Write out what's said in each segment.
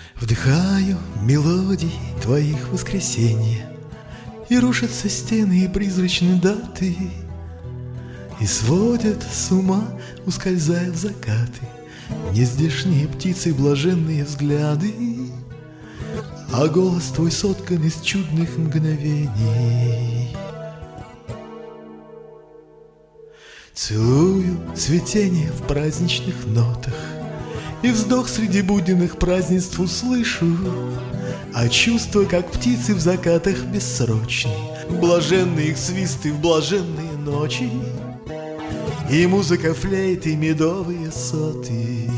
Вдыхаю мелодии твоих воскресенья, и рушатся стены и призрачные даты, и сводят с ума, ускользая в закаты, нездешние птицы блаженные взгляды, а голос твой соткан из чудных мгновений. Целую цветение в праздничных нотах, и вздох среди буденных празднеств услышу, а чувства, как птицы в закатах бессрочные, блаженные их свисты в блаженные ночи, и музыка флейты, медовые соты.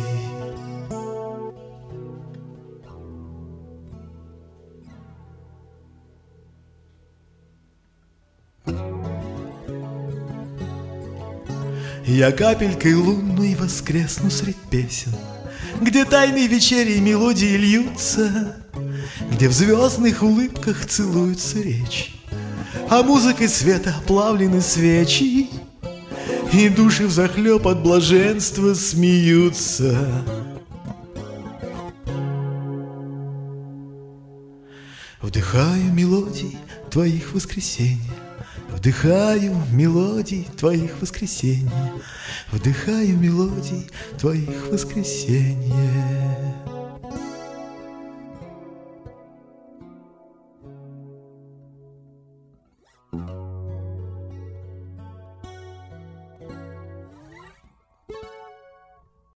Я капелькой лунной воскресну средь песен, где тайные вечери мелодии льются, где в звездных улыбках целуются речи, а музыкой света оплавлены свечи, и души взахлеб от блаженства смеются. Вдыхаю мелодии твоих воскресенья, вдыхаю мелодий твоих воскресенья, вдыхаю мелодий твоих воскресенья.